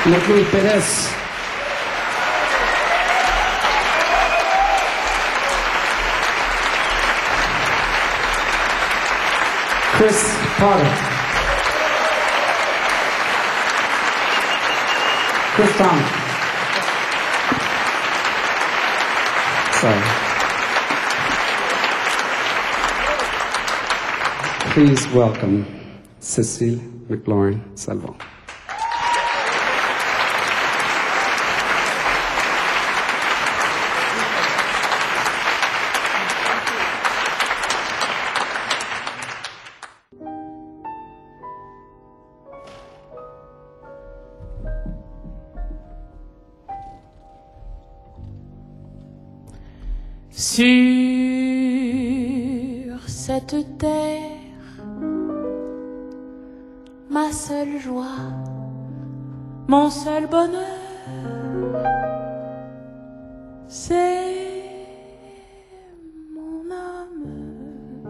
Leclerc Pérez. Chris Potter. Chris Thomas. Sorry. Please welcome Cecile McLaurin Salvo. Sur cette terre, ma seule joie, mon seul bonheur, c'est mon âme.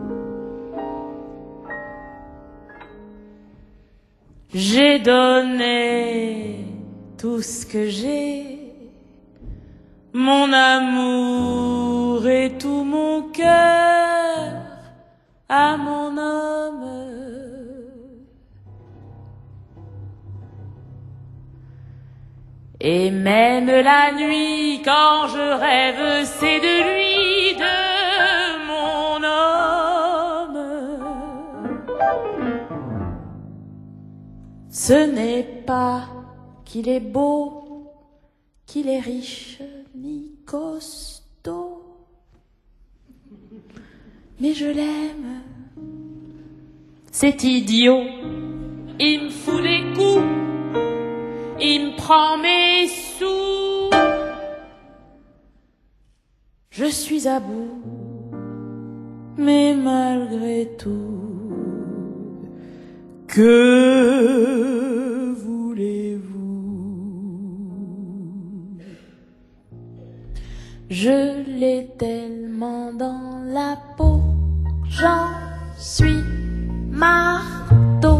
J'ai donné tout ce que j'ai, mon amour et tout mon cœur à mon homme. Et même la nuit, quand je rêve, c'est de lui, de mon homme. Ce n'est pas qu'il est beau, qu'il est riche, ni costaud, mais je l'aime. C'est idiot, il me fout des coups, il me prend mes sous. Je suis à bout, mais malgré tout, que voulez-vous? Je l'ai tellement dans la peau, j'en suis marteau.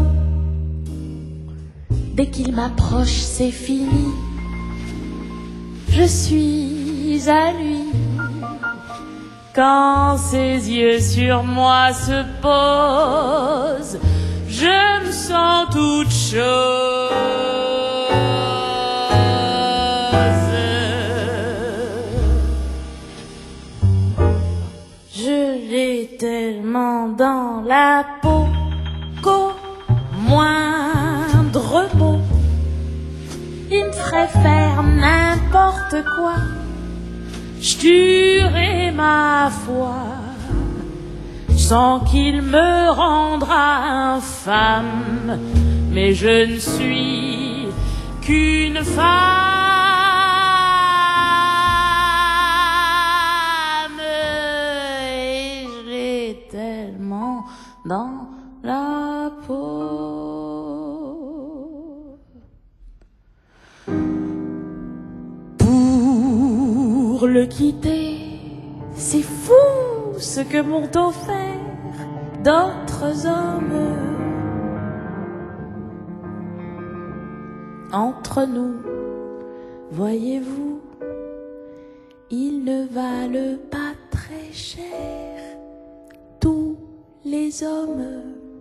Dès qu'il m'approche, c'est fini. Je suis à lui. Quand ses yeux sur moi se posent, je me sens toute chose. Je l'ai tellement dans la peau qu'au moindre mot, il me ferait faire n'importe quoi. Je tuerai ma foi. Je sens qu'il me rendra infâme, mais je ne suis qu'une femme. Et je l'ai tellement dans la peau. Pour le quitter, c'est fou ce que m'ont offert d'autres hommes. Entre nous, voyez-vous, ils ne valent pas très cher, tous les hommes.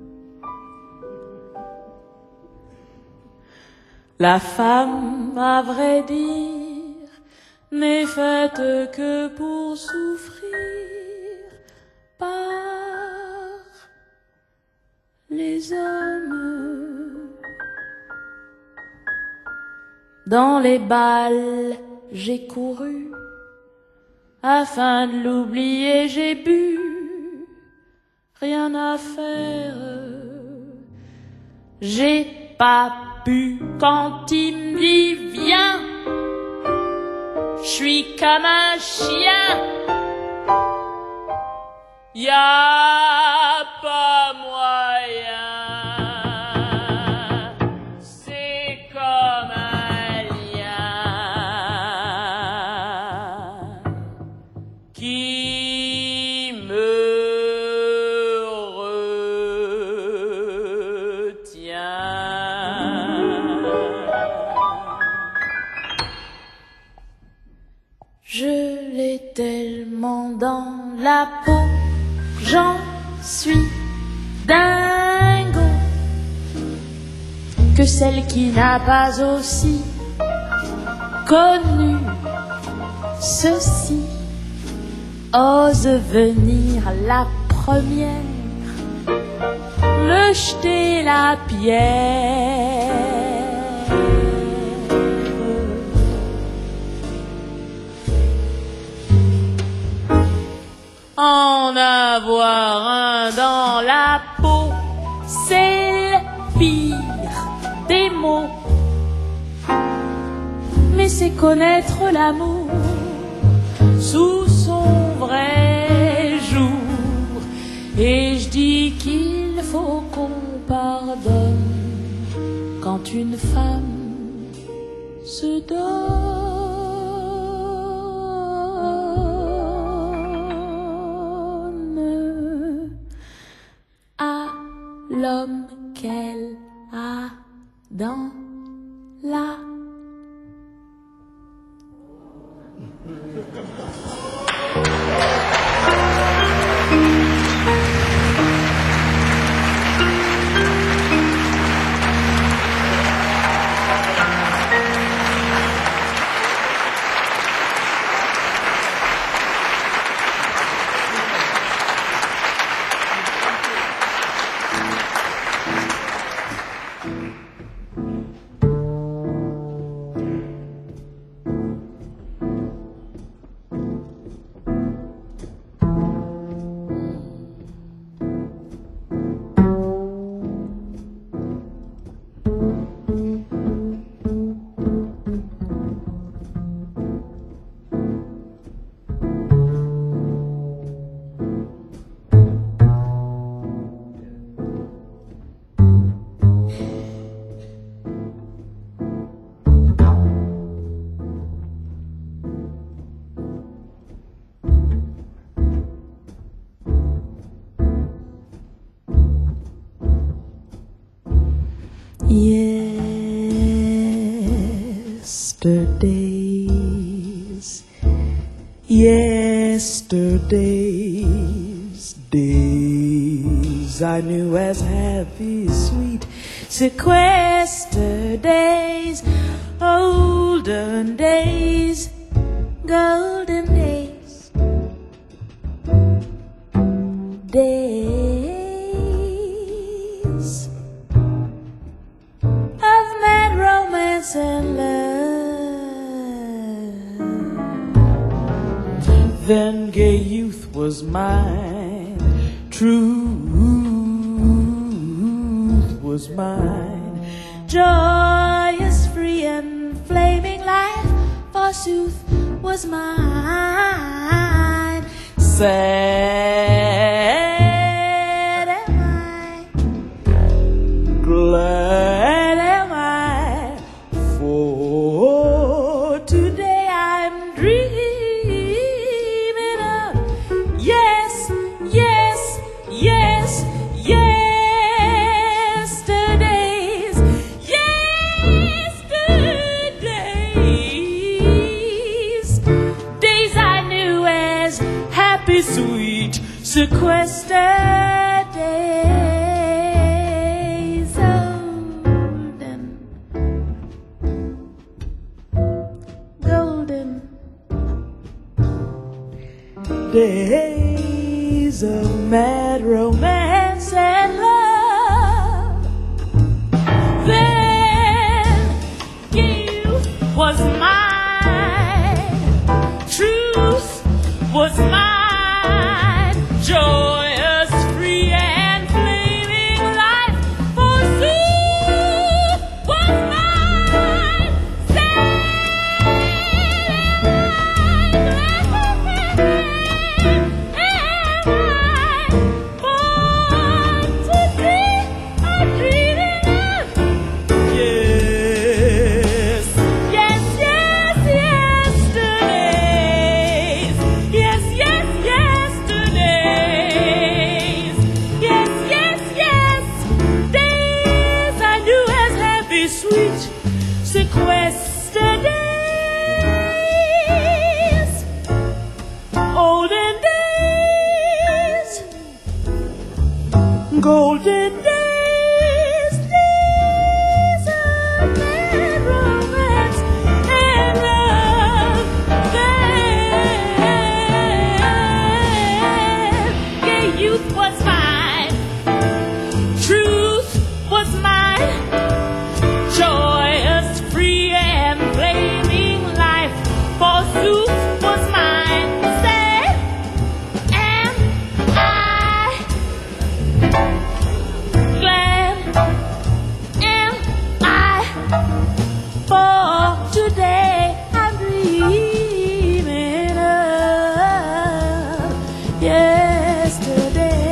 La femme, à vrai dire, n'est faite que pour souffrir par les hommes. Dans les bals, j'ai couru, afin de l'oublier, j'ai bu, rien à faire. J'ai pas pu quand il me dit viens. Je suis comme un chien, y a pas moyen. C'est comme un lien qui me retient. la peau, j'en suis dingo que celle qui n'a pas aussi connu ceci ose venir la première me jeter la pierre. En avoir un dans la peau, c'est le pire des mots. Mais c'est connaître l'amour sous son vrai jour. Et je dis qu'il faut qu'on pardonne quand une femme se donne à l'homme qu'elle a dans la Yesterdays, days I knew as happy, sweet, sequester days, olden days, golden days, days of mad romance and love. Then gay youth was mine, truth was mine, joyous, free and flaming life, forsooth, was mine. Sad am I, glad am I, for today I'm dreaming. Sweet sequester days, golden, golden days of mad romance and love. Then youth was mine, truth was mine. Joyous, free and flaming life, forsooth, was mine. Sad am I, golden days, days of mad romance and love. Then, gay youth was mine, truth was mine, joyous, free and flaming life, forsooth was mine. Sad am I, glad am I, for today I'm dreaming of yesterday.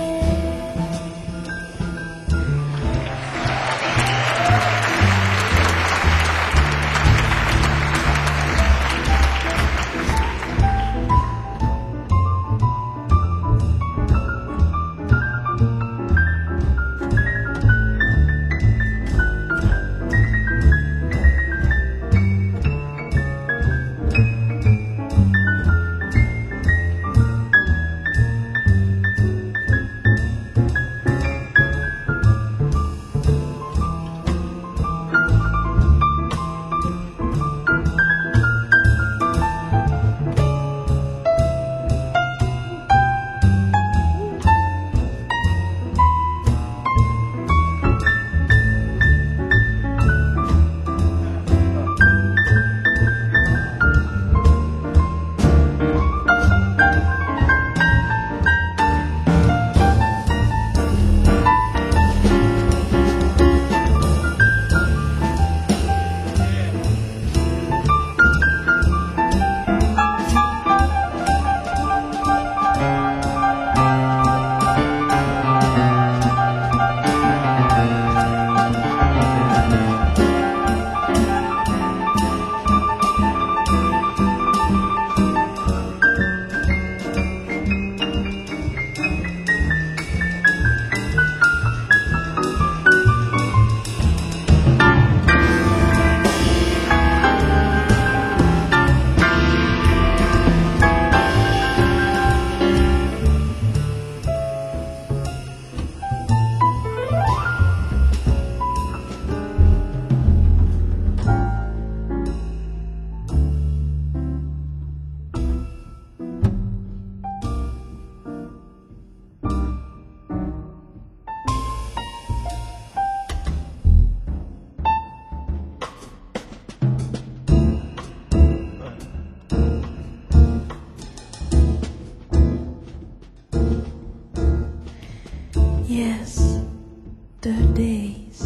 Yesterdays,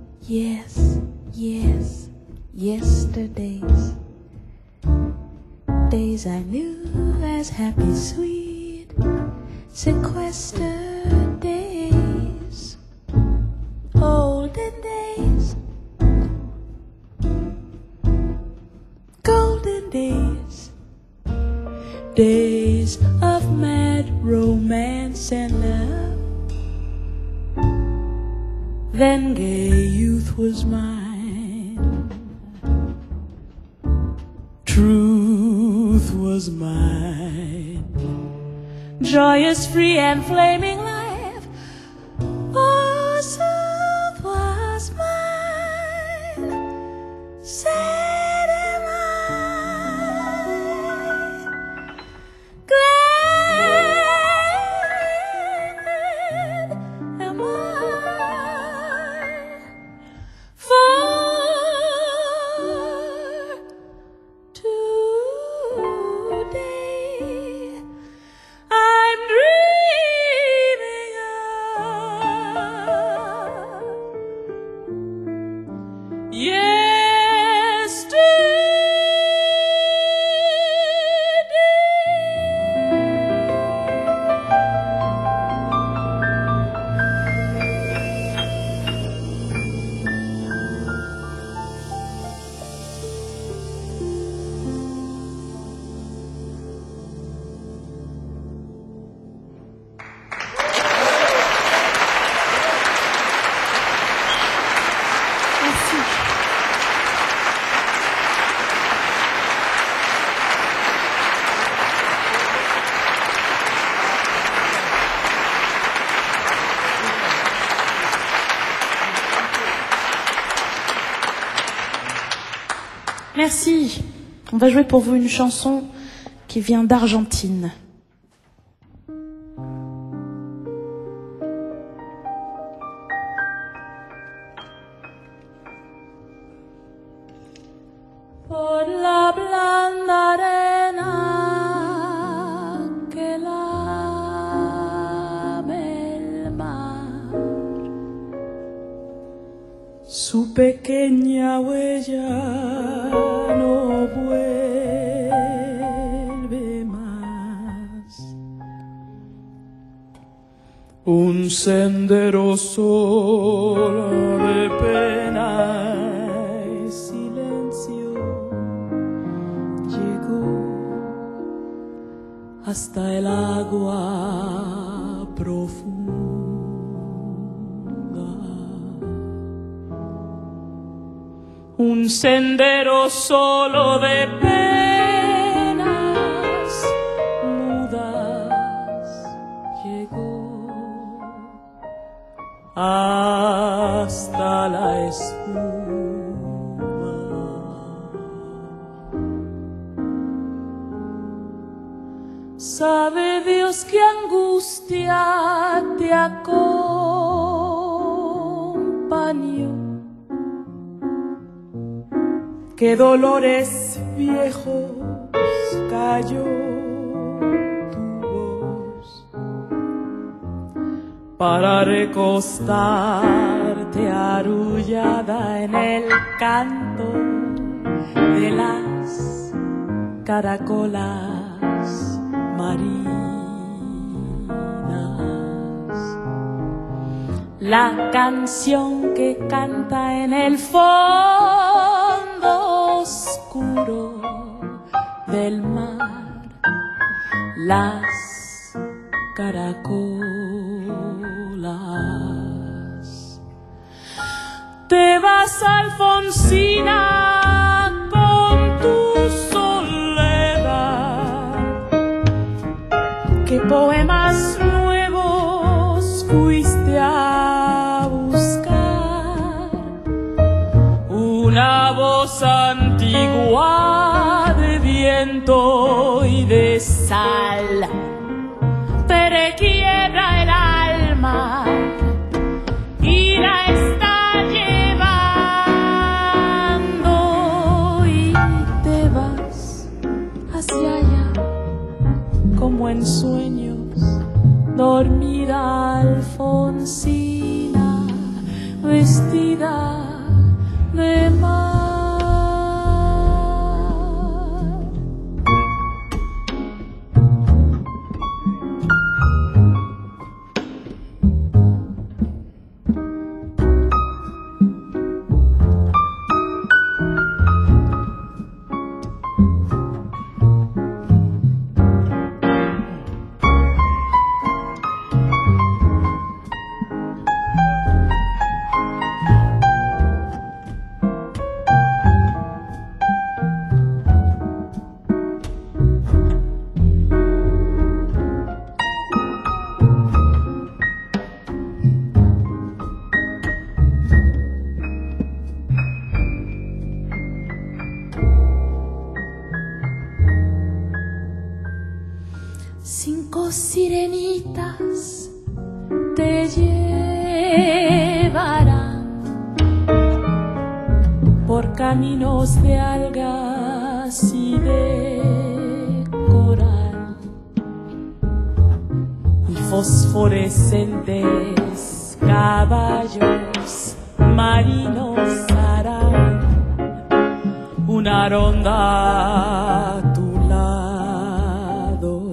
yes, yes, yesterdays, days I knew as happy, sweet, sequestered days, olden days, golden days, days of mad romance and love. Then gay youth was mine, truth was mine, joyous, free and flaming life, forsooth was mine. Sad am I, glad am I, for today I'm dreaming Merci. On va jouer pour vous une chanson qui vient d'Argentine. Por la blanda arena que lame el mar, su pequeña huella no vuelve más. Un sendero solo de pena y silencio llegó hasta el agua profunda. Un sendero solo de penas mudas llegó hasta la espuma. Sabe Dios qué angustia te acompañó, qué dolores viejos cayó tu voz para recostarte arrullada en el canto de las caracolas marinas. La canción que canta en el fondo oscuro del mar, las caracolas. Te vas, Alfonsina, con tu soledad. ¿Qué poemas nuevos fuiste a buscar? Una voz antigua de viento y de sal te requiebra el alma y la está llevando, y te vas hacia allá como en sueños, dormida Alfonsina, vestida de mar. Cinco sirenitas te llevarán por caminos de algas y de coral, y fosforescentes caballos marinos harán una ronda a tu lado,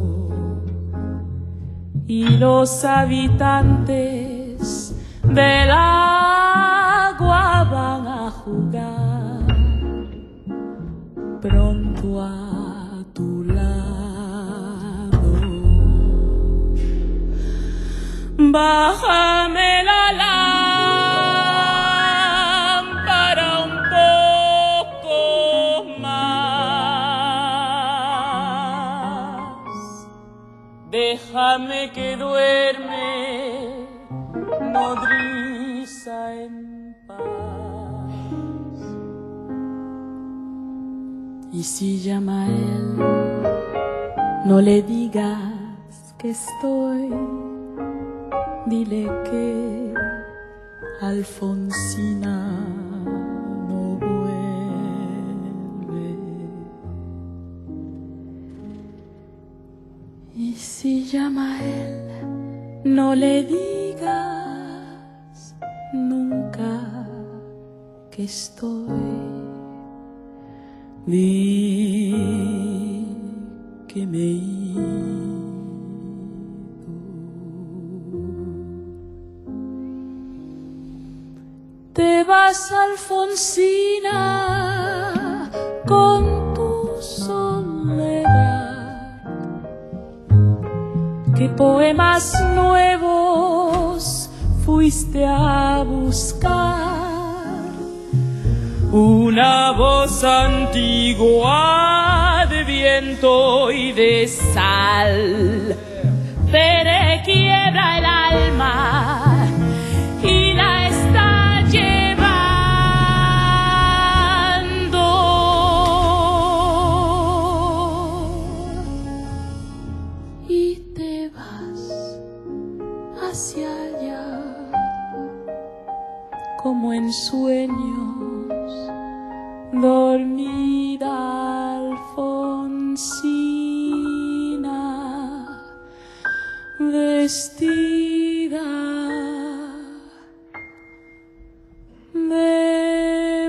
y los habitantes del agua van a jugar pronto a tu lado. Bájame la lámpara un poco más, déjame que duerme si llama a él, no le digas que estoy, dile que Alfonsina no vuelve. Y si llama a él, no le digas nunca que estoy. Di que me he ido. Te vas, Alfonsina, con tu soledad. ¿Qué poemas nuevos fuiste a buscar? Una voz antigua de viento y de sal te requiebra el alma y la está llevando. Y te vas hacia allá como en sueños. Dormida Alfonsina, vestida de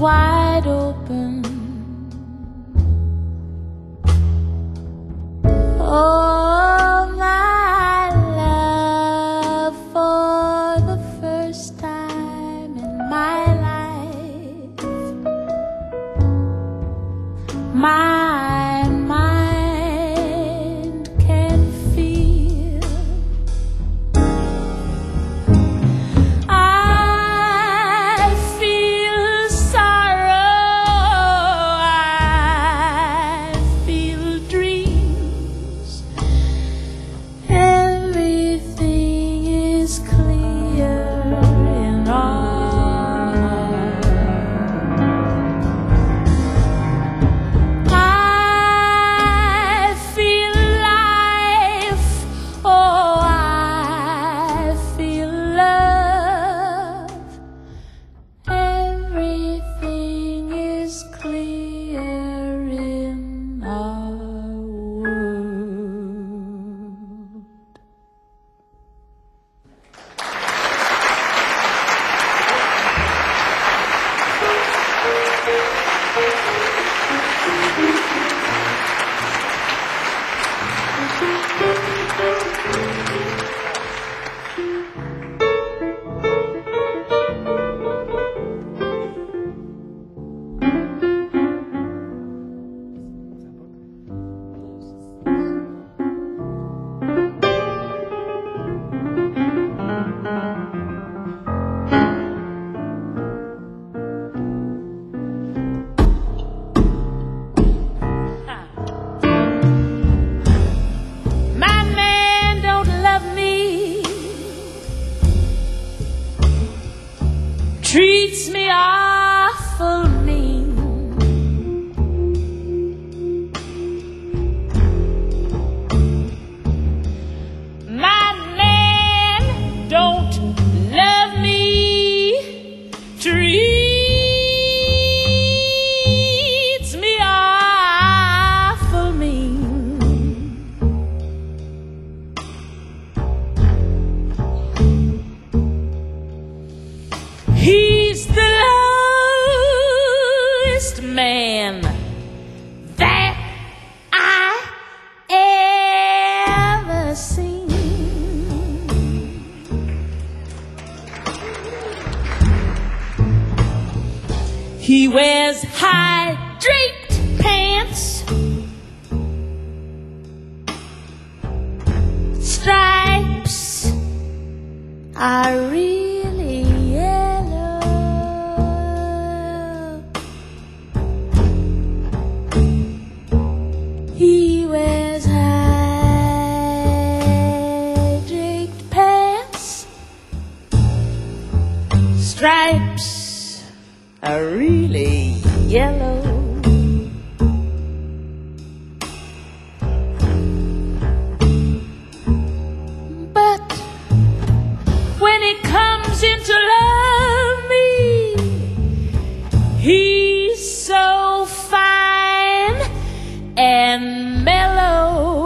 wide open. Oh, my love, for the first time in my life, my mind can feel. I feel sorrow, I feel dreams. Everything is clear in our heart. I feel life, oh, I feel love. Everything is clear in our world. My man don't love me, treats me awful mean. My man don't love me, treats me awful mean. He's the lowest man that I ever seen. He wears high draped pants, stripes are really yellow. He wears high draped pants, stripes are really yellow. But when it comes into love me, he's so fine and mellow.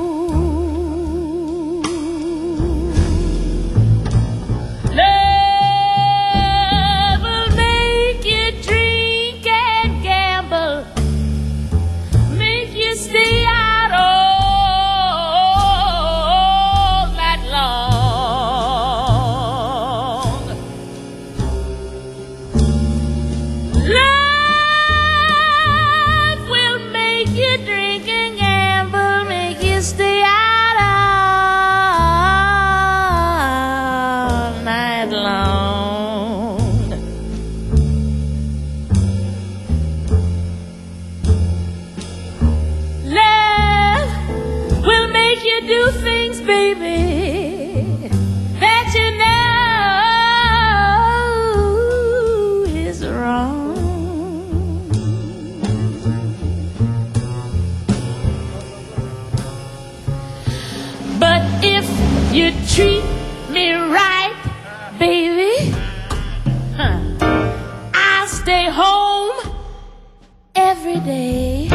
Love will make you drink and gamble, make you stay out all night long. Love will make you drink and gamble, make you stay out all night long. Love will make you do things, baby, that you know is wrong. But if you treat me right, baby, I'll stay home every day.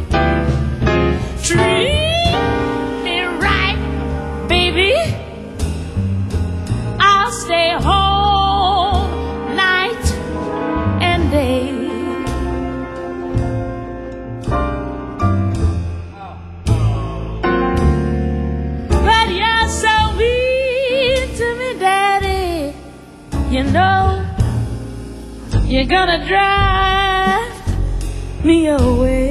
Treat me right, baby, you know you're gonna drive me away.